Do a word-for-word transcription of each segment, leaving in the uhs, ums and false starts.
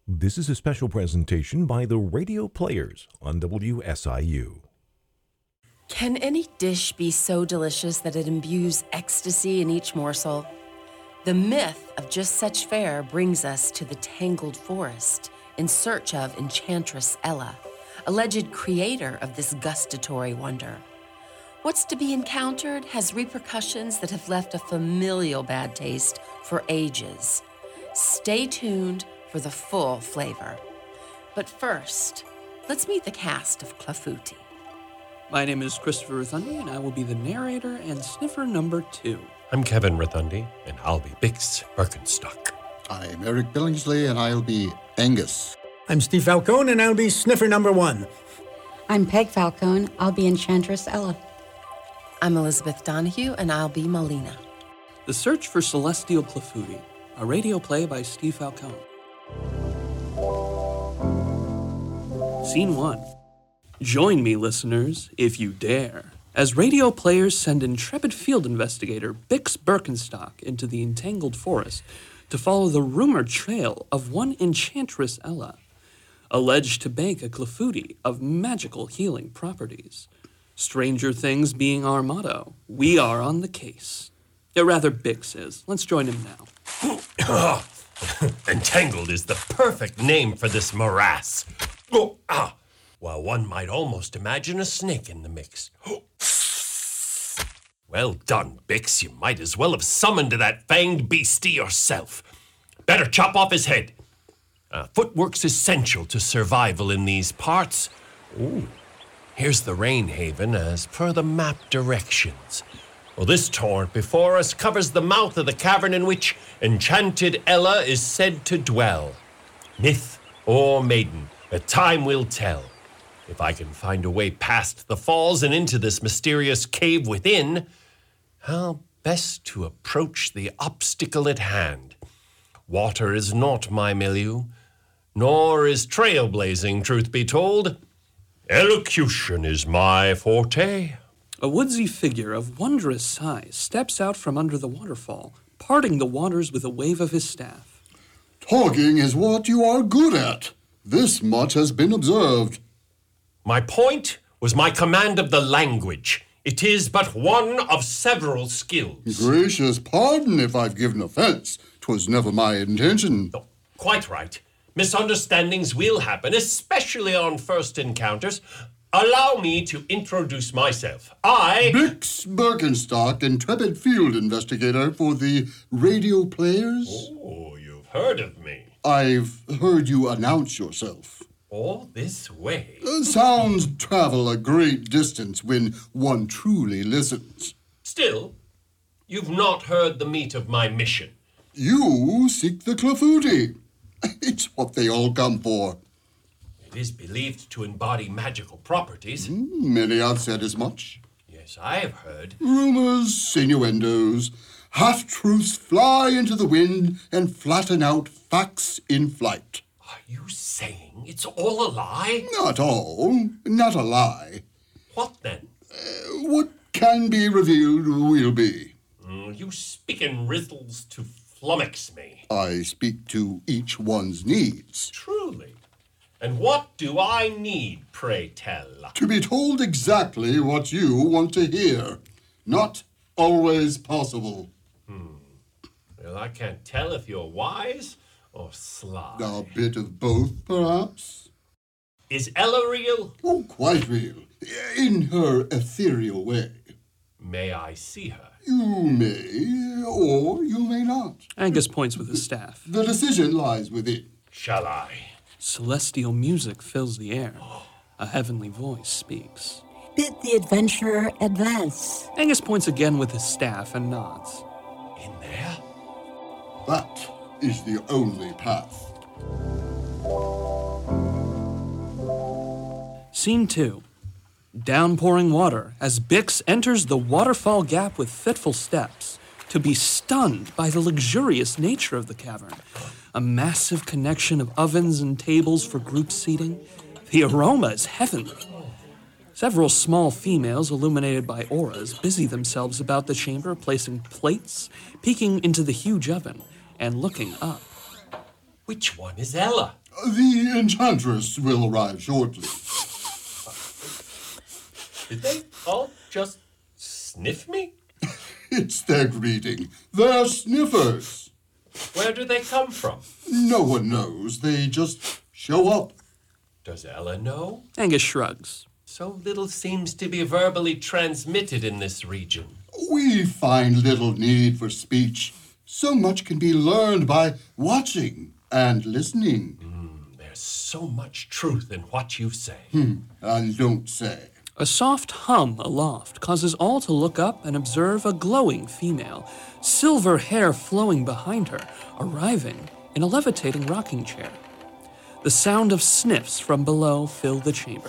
This is a special presentation by the Radio Players on W S I U. Can any dish be so delicious that it imbues ecstasy in each morsel? The myth of just such fare brings us to the Tangled Forest in search of Enchantress Ella, alleged creator of this gustatory wonder. What's to be encountered has repercussions that have left a familial bad taste for ages. Stay tuned for the full flavor. But first, let's meet the cast of Clafouti. My name is Christopher Rothundi, and I will be the narrator and sniffer number two. I'm Kevin Rothundi, and I'll be Bix Birkenstock. I'm Eric Billingsley, and I'll be Angus. I'm Steve Falcone, and I'll be sniffer number one. I'm Peg Falcone. I'll be Enchantress Ella. I'm Elizabeth Donahue, and I'll be Molina. The Search for Celestial Clafouti, a radio play by Steve Falcone. Scene one. Join me, listeners, if you dare, as radio players send intrepid field investigator Bix Birkenstock into the entangled forest to follow the rumored trail of one Enchantress Ella, alleged to bake a Clafouti of magical healing properties. Stranger things being our motto, we are on the case. Or rather, Bix is. Let's join him now. Entangled is the perfect name for this morass. Oh, ah. While one might almost imagine a snake in the mix. Well done, Bix. You might as well have summoned that fanged beastie yourself. Better chop off his head. Uh, footwork's essential to survival in these parts. Ooh. Here's the rain haven as per the map directions. Well, this torrent before us covers the mouth of the cavern in which enchanted Ella is said to dwell. Myth or maiden, a time will tell. If I can find a way past the falls and into this mysterious cave within, how best to approach the obstacle at hand. Water is not my milieu, nor is trailblazing, truth be told. Elocution is my forte. A woodsy figure of wondrous size steps out from under the waterfall, parting the waters with a wave of his staff. Talking is what you are good at. This much has been observed. My point was my command of the language. It is but one of several skills. Gracious pardon if I've given offense. 'Twas never my intention. Oh, quite right. Misunderstandings will happen, especially on first encounters. Allow me to introduce myself. I... Bix Birkenstock, intrepid field investigator for the Radio Players. Oh, you've heard of me. I've heard you announce yourself. All this way? Uh, sounds travel a great distance when one truly listens. Still, you've not heard the meat of my mission. You seek the Clafouti. It's what they all come for. It is believed to embody magical properties. Mm, many have said as much. Yes, I have heard. Rumors, innuendos, half-truths fly into the wind and flatten out facts in flight. Are you saying it's all a lie? Not all. Not a lie. What then? Uh, what can be revealed will be. Mm, you speak in riddles to flummox me. I speak to each one's needs. Truly. And what do I need, pray tell? To be told exactly what you want to hear. Not always possible. Hmm. Well, I can't tell if you're wise or sly. A bit of both, perhaps. Is Ella real? Oh, quite real. In her ethereal way. May I see her? You may, or you may not. Angus points with his staff. The decision lies within. Shall I? Celestial music fills the air. A heavenly voice speaks. Bid the adventurer advance. Angus points again with his staff and nods. In there? That is the only path. Scene two. Downpouring water as Bix enters the waterfall gap with fitful steps, to be stunned by the luxurious nature of the cavern. A massive connection of ovens and tables for group seating. The aroma is heavenly. Several small females illuminated by auras busy themselves about the chamber, placing plates, peeking into the huge oven, and looking up. Which one is Ella? The Enchantress will arrive shortly. Did they all just sniff me? It's their greeting. They're sniffers. Where do they come from? No one knows. They just show up. Does Ella know? Angus shrugs. So little seems to be verbally transmitted in this region. We find little need for speech. So much can be learned by watching and listening. Mm, there's so much truth in what you say. Hmm, and don't say. A soft hum aloft causes all to look up and observe a glowing female, silver hair flowing behind her, arriving in a levitating rocking chair. The sound of sniffs from below fill the chamber.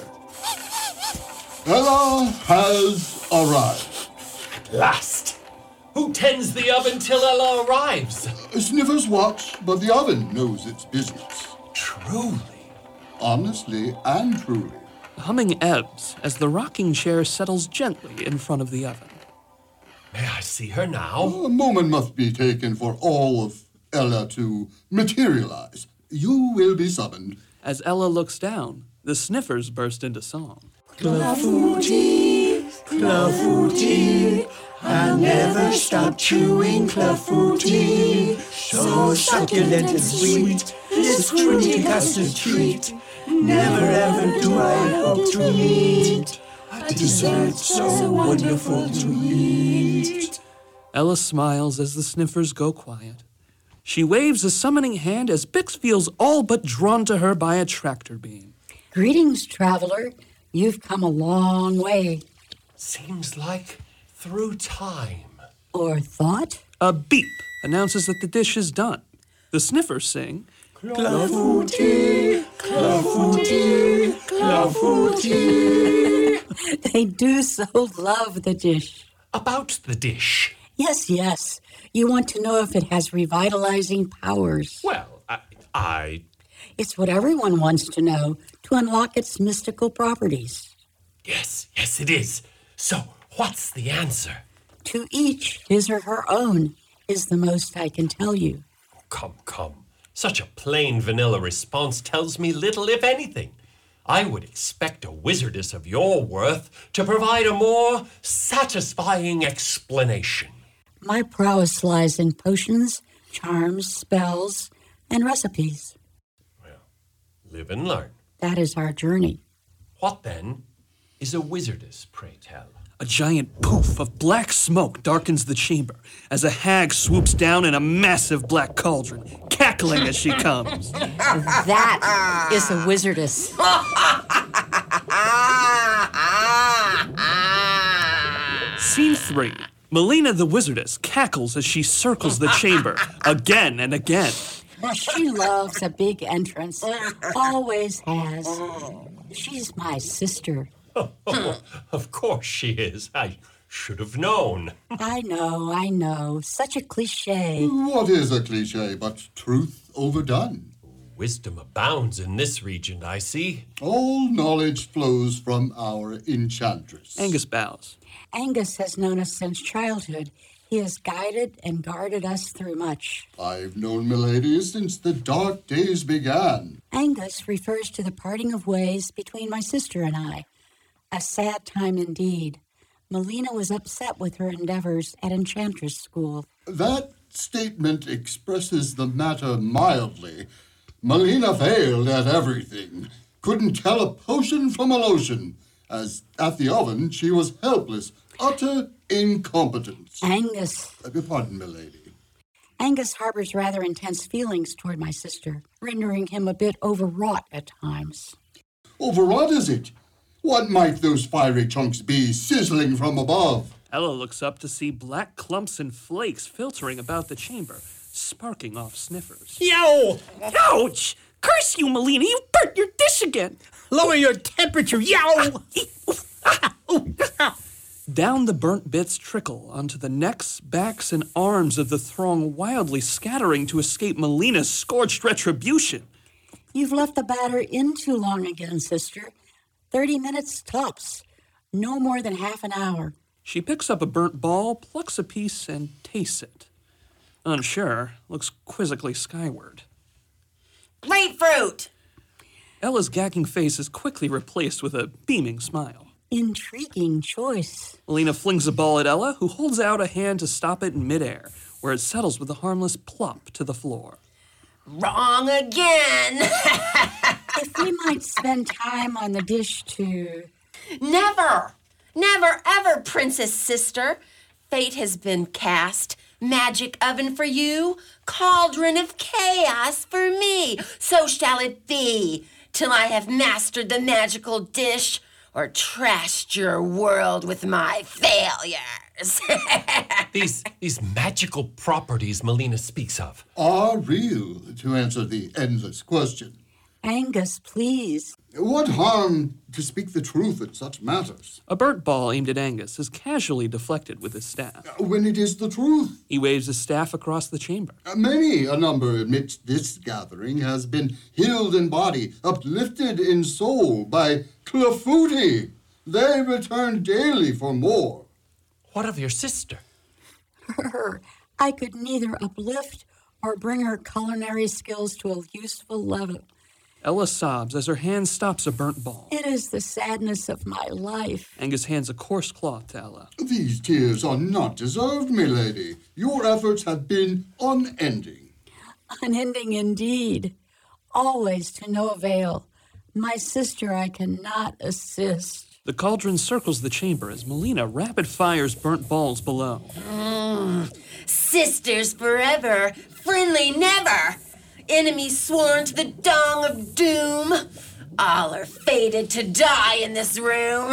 Ella has arrived. At last! Who tends the oven till Ella arrives? Sniffers watch, but the oven knows its business. Truly. Honestly and truly. The humming ebbs as the rocking chair settles gently in front of the oven. May I see her now? A moment must be taken for all of Ella to materialize. You will be summoned. As Ella looks down, the sniffers burst into song. Clafouti, Clafouti, I never stop chewing Clafouti. So succulent and sweet, this truly has a treat. Never ever do I hope to meet a dessert so wonderful to eat. Ella smiles as the sniffers go quiet. She waves a summoning hand as Bix feels all but drawn to her by a tractor beam. Greetings, traveler. You've come a long way. Seems like through time. Or thought? A beep announces that the dish is done. The sniffers sing, Clafouti, Clafouti, Clafouti. They do so love the dish. About the dish. Yes, yes. You want to know if it has revitalizing powers. Well, I... I... It's what everyone wants to know to unlock its mystical properties. Yes, yes, it is. So, what's the answer? To each his or her own is the most I can tell you. Oh, come, come. Such a plain vanilla response tells me little, if anything. I would expect a wizardess of your worth to provide a more satisfying explanation. My prowess lies in potions, charms, spells, and recipes. Well, live and learn. That is our journey. What, then, is a wizardess, pray tell? A giant poof of black smoke darkens the chamber as a hag swoops down in a massive black cauldron, cackling as she comes. That is a wizardess. Scene three. Melina the wizardess cackles as she circles the chamber again and again. She loves a big entrance. Always has. She's my sister. Oh, of course she is. I should have known. I know, I know. Such a cliche. What is a cliche but truth overdone? Wisdom abounds in this region, I see. All knowledge flows from our enchantress. Angus bows. Angus has known us since childhood. He has guided and guarded us through much. I've known Milady since the dark days began. Angus refers to the parting of ways between my sister and I. A sad time indeed. Melina was upset with her endeavors at Enchantress School. That statement expresses the matter mildly. Melina failed at everything. Couldn't tell a potion from a lotion, as at the oven she was helpless, utter incompetence. Angus. I beg pardon, milady. Angus harbors rather intense feelings toward my sister, rendering him a bit overwrought at times. Overwrought, is it? What might those fiery chunks be sizzling from above? Ella looks up to see black clumps and flakes filtering about the chamber, sparking off sniffers. Yow! Ouch! Curse you, Melina! You burnt your dish again! Lower your temperature, yow! Down the burnt bits trickle onto the necks, backs, and arms of the throng, wildly scattering to escape Melina's scorched retribution. You've left the batter in too long again, sister. Thirty minutes tops. No more than half an hour. She picks up a burnt ball, plucks a piece, and tastes it. Unsure, looks quizzically skyward. Grapefruit! Ella's gagging face is quickly replaced with a beaming smile. Intriguing choice. Melina flings a ball at Ella, who holds out a hand to stop it in midair, where it settles with a harmless plop to the floor. Wrong again! If we might spend time on the dish too. Never! Never ever, Princess Sister. Fate has been cast. Magic oven for you, cauldron of chaos for me. So shall it be, till I have mastered the magical dish or trashed your world with my failures. These, these magical properties Melina speaks of are real, to answer the endless question. Angus, please. What harm to speak the truth in such matters? A burnt ball aimed at Angus is casually deflected with his staff. When it is the truth. He waves his staff across the chamber. Many a number amidst this gathering has been healed in body, uplifted in soul by Clafouti. They return daily for more. What of your sister? Her. I could neither uplift or bring her culinary skills to a useful level. Ella sobs as her hand stops a burnt ball. It is the sadness of my life. Angus hands a coarse cloth to Ella. These tears are not deserved, milady. Your efforts have been unending. Unending indeed. Always to no avail. My sister I cannot assist. The cauldron circles the chamber as Melina rapid fires burnt balls below. Mm. Sisters forever, friendly never. Enemies sworn to the dong of doom. All are fated to die in this room.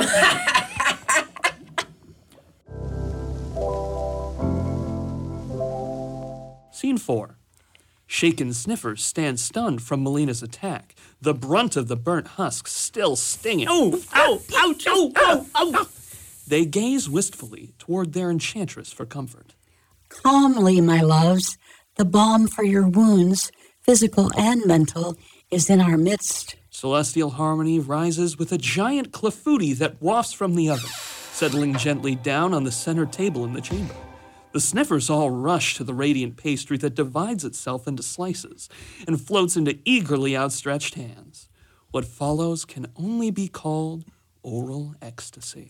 Scene four. Shaken Sniffers stand stunned from Melina's attack, the brunt of the burnt husks still stinging. Oh, ow, ouch, oh, ow, ow. They gaze wistfully toward their enchantress for comfort. Calmly, my loves. The balm for your wounds, physical and mental, is in our midst. Celestial harmony rises with a giant clafouti that wafts from the oven, settling gently down on the center table in the chamber. The sniffers all rush to the radiant pastry that divides itself into slices and floats into eagerly outstretched hands. What follows can only be called oral ecstasy.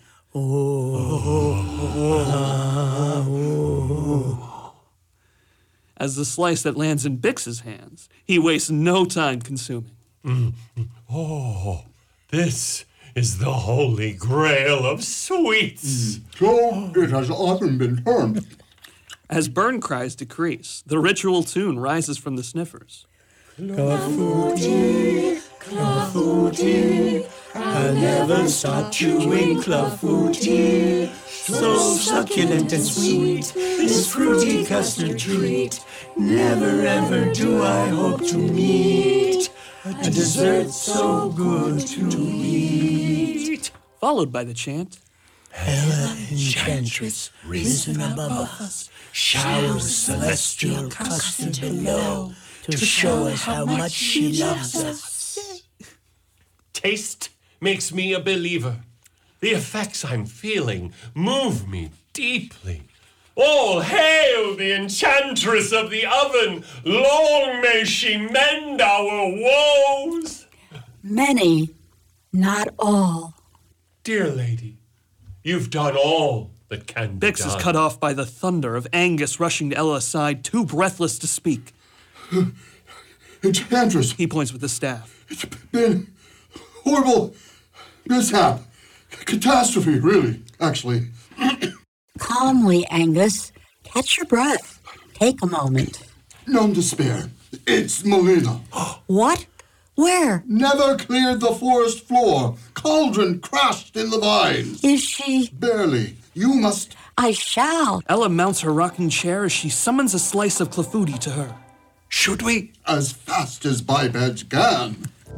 As the slice that lands in Bix's hands, he wastes no time consuming. Mm. Oh, this is the holy grail of sweets. So it has often been termed. As burn cries decrease, the ritual tune rises from the sniffers. Clafouti, Clafouti, I'll never stop chewing Clafouti. So succulent and sweet, this fruity custard treat. Never ever do I hope to meet a dessert so good to eat. Followed by the chant, Ella Enchantress, risen above us, showers celestial custard below to show us how much she loves us. Taste makes me a believer. The effects I'm feeling move me deeply. All hail the enchantress of the oven! Long may she mend our woes! Many, not all. Dear lady, you've done all that can be Bix done. is cut off by the thunder of Angus rushing to Ella's side, too breathless to speak. Enchantress, He points with the staff. it's been horrible mishap. Catastrophe, really, actually. Calmly, Angus. Catch your breath. Take a moment. None despair. It's Melina. What? Where? Never cleared the forest floor. Cauldron crashed in the vines. Is she? Barely. You must... I shall. Ella mounts her rocking chair as she summons a slice of clafouti to her. Should we? As fast as bipeds can.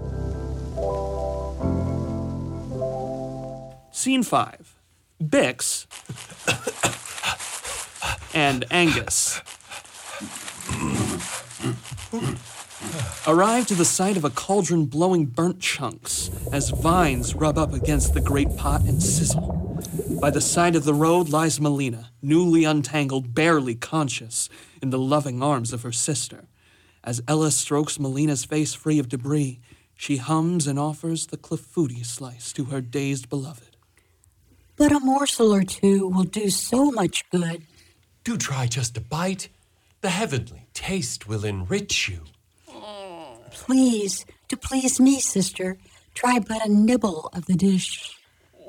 Scene five. Bix and Angus arrive to the site of a cauldron blowing burnt chunks as vines rub up against the great pot and sizzle. By the side of the road lies Melina, newly untangled, barely conscious, in the loving arms of her sister. As Ella strokes Melina's face free of debris, she hums and offers the clafouti slice to her dazed beloved. But a morsel or two will do so much good. Do try just a bite. The heavenly taste will enrich you. Please, to please me, sister, try but a nibble of the dish.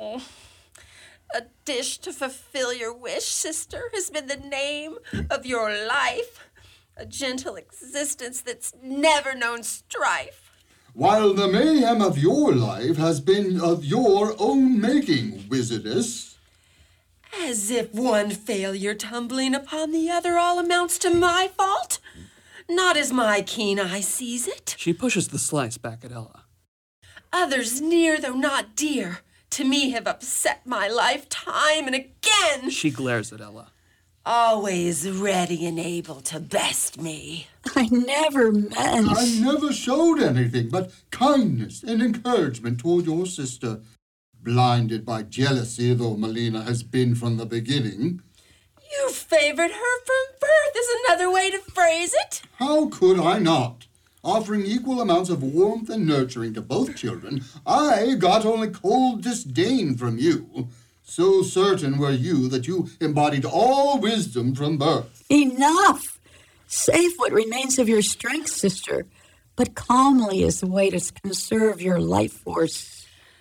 A dish to fulfill your wish, sister, has been the name of your life. A gentle existence that's never known strife. While the mayhem of your life has been of your own making, wizardess. As if one failure tumbling upon the other all amounts to my fault. Not as my keen eye sees it. She pushes the slice back at Ella. Others near, though not dear, to me have upset my life time and again. She glares at Ella. Always ready and able to best me. I never meant... I never showed anything but kindness and encouragement toward your sister. Blinded by jealousy, though Melina has been from the beginning. You favored her from birth is another way to phrase it. How could I not? Offering equal amounts of warmth and nurturing to both children, I got only cold disdain from you. So certain were you that you embodied all wisdom from birth. Enough! Save what remains of your strength, sister, but calmly is the way to conserve your life force.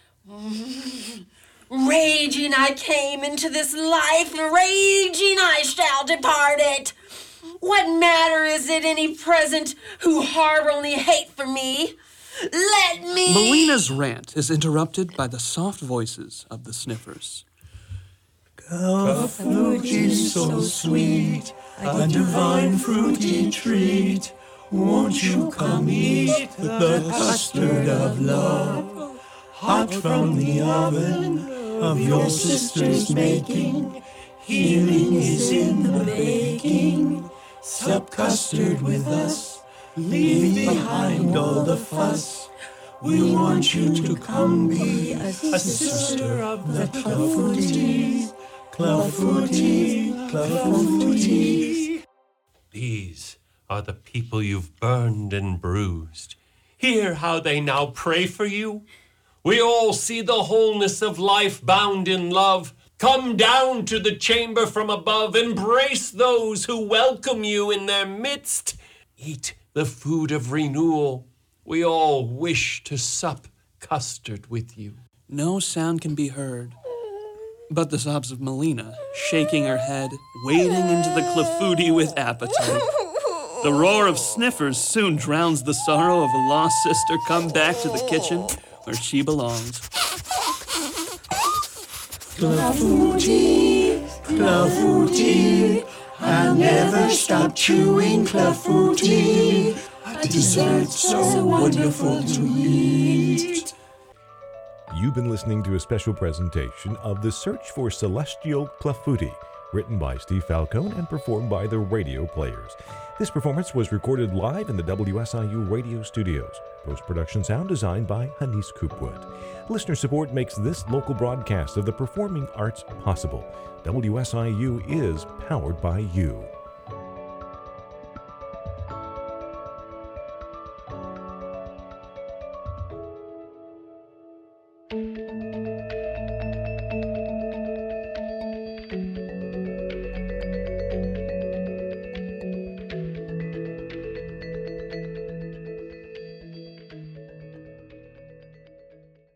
Raging I came into this life, raging I shall depart it. What matter is it any present who harbor only hate for me? Let me... Melina's rant is interrupted by the soft voices of the Sniffers. Clafouti so sweet, a divine fruity treat. Won't you come eat the custard of love, hot from the oven of your sister's making? Healing is in the baking. Sup custard with us, leave behind all the fuss. We want you to come be a sister of the Clafouti. Clafouti, Clafouti. These are the people you've burned and bruised. Hear how they now pray for you. We all see the wholeness of life bound in love. Come down to the chamber from above. Embrace those who welcome you in their midst. Eat the food of renewal. We all wish to sup custard with you. No sound can be heard, but the sobs of Melina, shaking her head, wading into the clafouti with appetite. The roar of Sniffers soon drowns the sorrow of a lost sister come back to the kitchen where she belongs. Clafouti, Clafouti, I never stop chewing clafouti. A dessert so wonderful to eat. You've been listening to a special presentation of The Search for Celestial Clafouti, written by Steve Falcone and performed by the Radio Players. This performance was recorded live in the W S I U radio studios. Post-production sound designed by Hanise Coopwood. Listener support makes this local broadcast of the performing arts possible. W S I U is powered by you. Thank you.